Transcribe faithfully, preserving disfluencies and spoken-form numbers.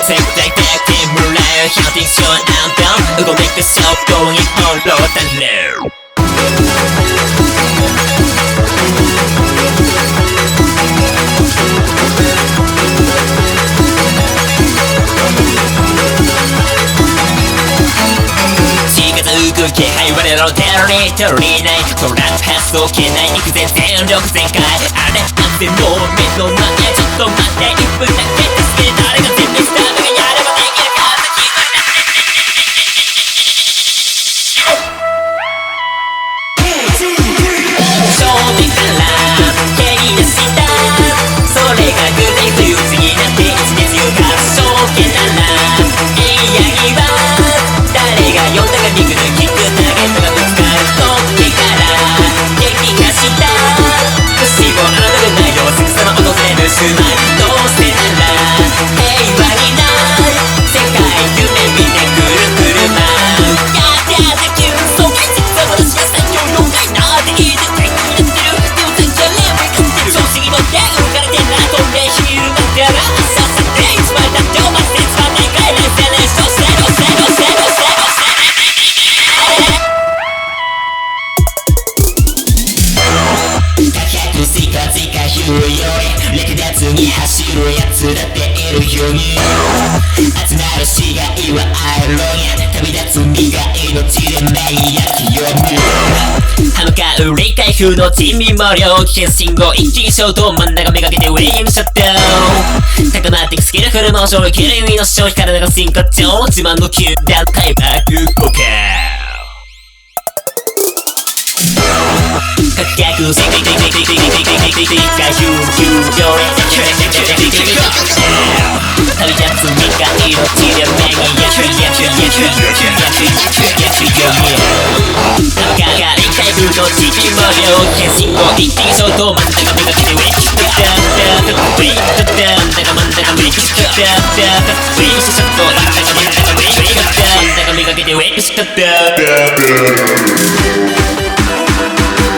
take take take take more life Counting so I'm down We gon' make this up going in all low and low気配我らのテリトリー内トランス発想圏内肉全全力全開あれなんてもう目の前ちょっと待っていっぷんだけ助け誰が全滅だ誰がやればできるかって気分だ正面から蹴り出したそれが具体不要次になっていつ熱よが証券ならエイヤギは誰が呼んだか肉抜きつまりどうせなら平和になる世界夢見てくる車やってやった急走実は私が最強妖怪なんて言って最高になってるでも全然レベル勝ってる調子に乗って動かれてな飛んでヒール待ってらさっさっていつまでたってお前せつまんないかい連戦連勝してろしてろしてろしてろ追加追加拾うより略奪に走るやつだっているように集まる死骸はアイロンや旅立つ身が命で目焼きよう歯向かう理解不能珍味無料危険信号一気に衝動真ん中めがけてウェイングシャットダウン高まってくスキルフルモーション切れ耳の消費から流す進化超自慢の球団開幕効果かけくせてててててててててててかゆうゆうより旅立つ身が命で目にやつやつやつやつやつやつよみあかが理解不能地球無料変身を一気に衝動真ん中めがけてウィッチダダダダウィッダダ真ん中真ん中ウィッチダダダダウィッシュショット真ん中真ん中ウィッチダダ真ん中めがけてウィッシュダダダ